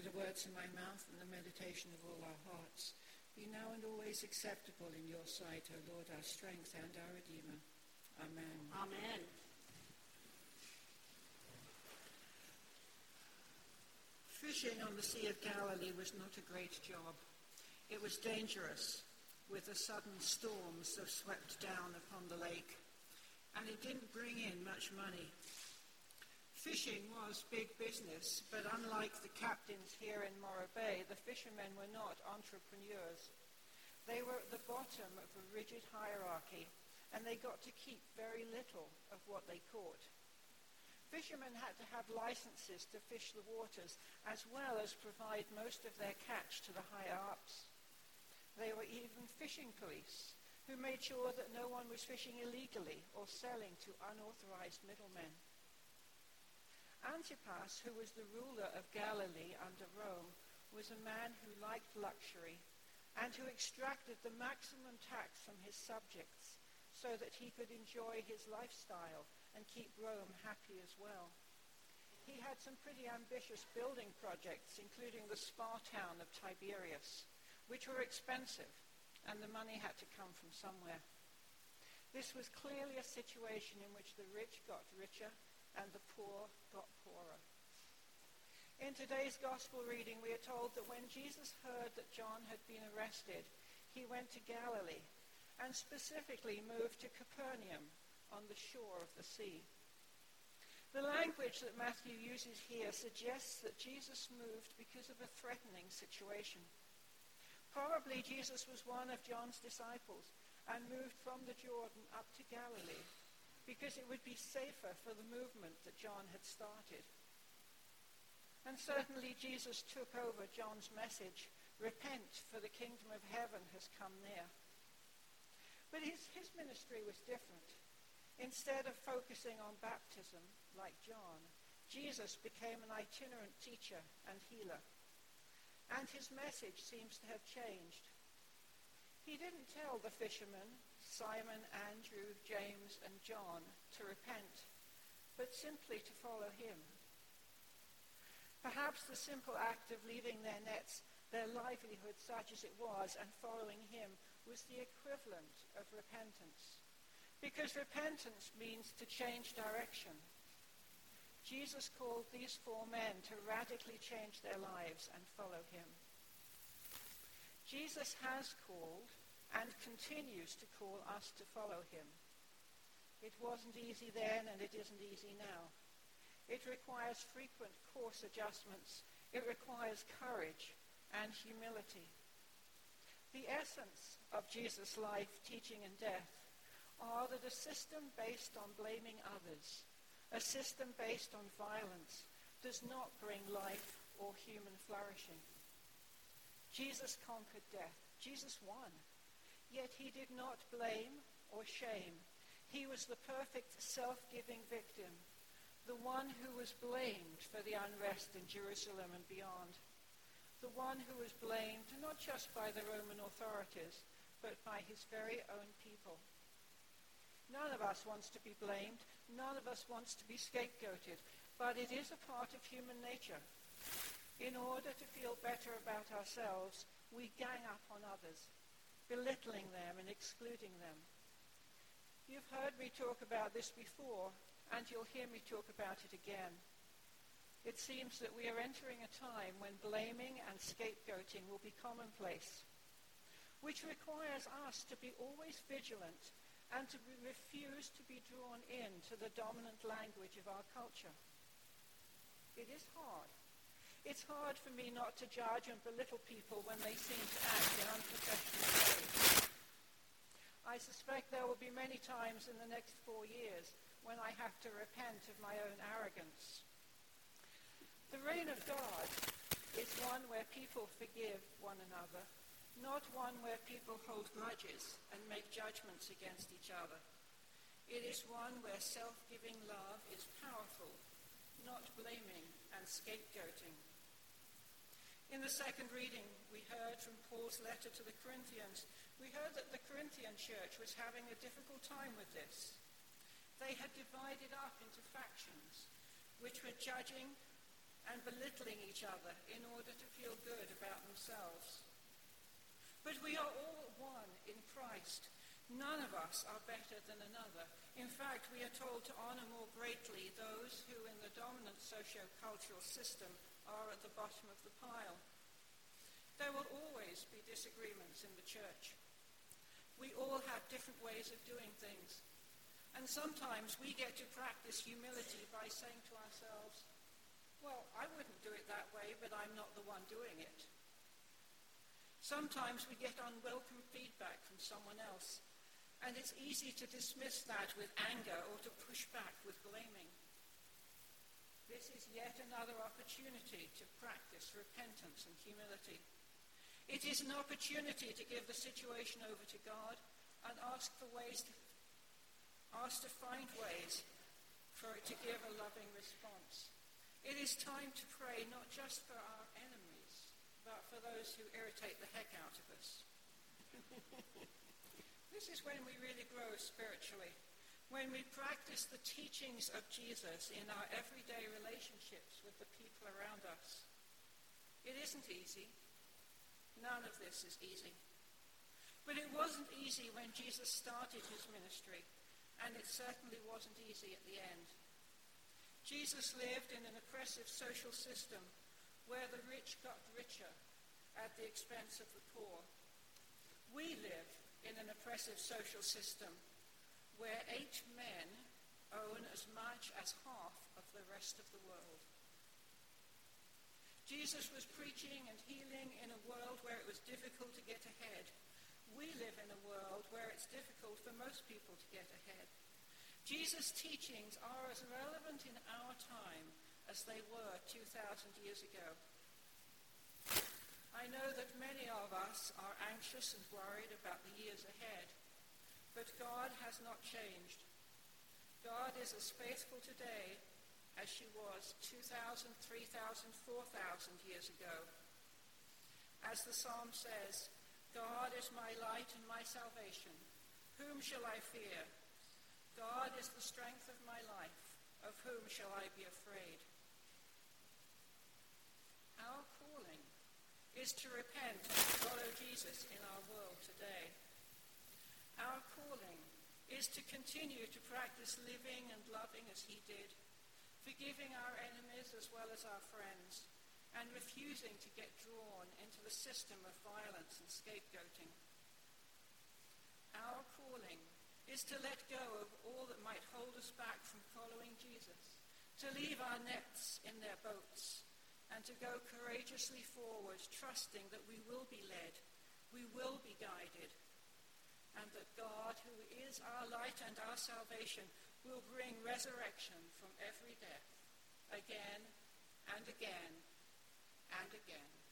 the words of my mouth and the meditation of all our hearts be now and always acceptable in your sight, O Lord, our strength and our Redeemer. Amen. Amen. Fishing on the Sea of Galilee was not a great job. It was dangerous, with the sudden storms that swept down upon the lake, and it didn't bring in much money. Fishing was big business, but unlike the captains here in Morro Bay, the fishermen were not entrepreneurs. They were at the bottom of a rigid hierarchy, and they got to keep very little of what they caught. Fishermen had to have licenses to fish the waters, as well as provide most of their catch to the higher-ups. They were even fishing police, who made sure that no one was fishing illegally or selling to unauthorized middlemen. Antipas, who was the ruler of Galilee under Rome, was a man who liked luxury and who extracted the maximum tax from his subjects so that he could enjoy his lifestyle and keep Rome happy as well. He had some pretty ambitious building projects, including the spa town of Tiberias, which were expensive, and the money had to come from somewhere. This was clearly a situation in which the rich got richer and the poor got poorer. In today's gospel reading, we are told that when Jesus heard that John had been arrested, he went to Galilee, and specifically moved to Capernaum on the shore of the sea. The language that Matthew uses here suggests that Jesus moved because of a threatening situation. Probably Jesus was one of John's disciples and moved from the Jordan up to Galilee because it would be safer for the movement that John had started. And certainly Jesus took over John's message, "Repent, for the kingdom of heaven has come near." But his ministry was different. Instead of focusing on baptism, like John, Jesus became an itinerant teacher and healer. And his message seems to have changed. He didn't tell the fishermen, Simon, Andrew, James, and John, to repent, but simply to follow him. Perhaps the simple act of leaving their nets, their livelihood such as it was, and following him was the equivalent of repentance. Because repentance means to change direction. Jesus called these 4 men to radically change their lives and follow him. Jesus has called and continues to call us to follow him. It wasn't easy then, and it isn't easy now. It requires frequent course adjustments. It requires courage and humility. The essence of Jesus' life, teaching, and death are that a system based on blaming others, a system based on violence, does not bring life or human flourishing. Jesus conquered death. Jesus won. Yet he did not blame or shame. He was the perfect self-giving victim, the one who was blamed for the unrest in Jerusalem and beyond, the one who was blamed not just by the Roman authorities, but by his very own people. None of us wants to be blamed. None of us wants to be scapegoated. But it is a part of human nature. In order to feel better about ourselves, we gang up on others, belittling them and excluding them. You've heard me talk about this before, and you'll hear me talk about it again. It seems that we are entering a time when blaming and scapegoating will be commonplace, which requires us to be always vigilant and to refuse to be drawn into the dominant language of our culture. It is hard. It's hard for me not to judge and belittle people when they seem to act in unprofessional ways. I suspect there will be many times in the next 4 years when I have to repent of my own arrogance. The reign of God is one where people forgive one another, not one where people hold grudges and make judgments against each other. It is one where self-giving love is powerful, not blaming and scapegoating. In the second reading, we heard from Paul's letter to the Corinthians. We heard that the Corinthian church was having a difficult time with this. They had divided up into factions, which were judging and belittling each other in order to feel good about themselves. But we are all one in Christ. None of us are better than another. In fact, we are told to honor more greatly those who in the dominant socio-cultural system are at the bottom of the pile. There will always be disagreements in the church. We all have different ways of doing things. And sometimes we get to practice humility by saying to ourselves, well, I wouldn't do it that way, but I'm not the one doing it. Sometimes we get unwelcome feedback from someone else, and it's easy to dismiss that with anger or to push back with blaming. This is yet another opportunity to practice repentance and humility. It is an opportunity to give the situation over to God and ask to find ways for it to give a loving response. It is time to pray not just for our enemies, but for those who irritate the heck out of us. This is when we really grow spiritually, when we practice the teachings of Jesus in our everyday relationships with the people around us. It isn't easy. None of this is easy. But it wasn't easy when Jesus started his ministry, and it certainly wasn't easy at the end. Jesus lived in an oppressive social system where the rich got richer at the expense of the poor. We live in an oppressive social system where 8 men own as much as half of the rest of the world. Jesus was preaching and healing in a world where it was difficult to get ahead. We live in a world where it's difficult for most people to get ahead. Jesus' teachings are as relevant in our time as they were 2,000 years ago. I know that many of us are anxious and worried about the years ahead, but God has not changed. God is as faithful today as she was 2,000, 3,000, 4,000 years ago. As the psalm says, God is my light and my salvation. Whom shall I fear? God is the strength of my life. Of whom shall I be afraid? Our calling is to repent and follow Jesus in our world today. Our calling is to continue to practice living and loving as he did, forgiving our enemies as well as our friends, and refusing to get drawn into the system of violence and scapegoating. Our calling is to let go of all that might hold us back from following Jesus, to leave our nets in their boats, and to go courageously forward, trusting that we will be led, we will be guided, and that God, who is our light and our salvation, will bring resurrection from every death, again and again and again.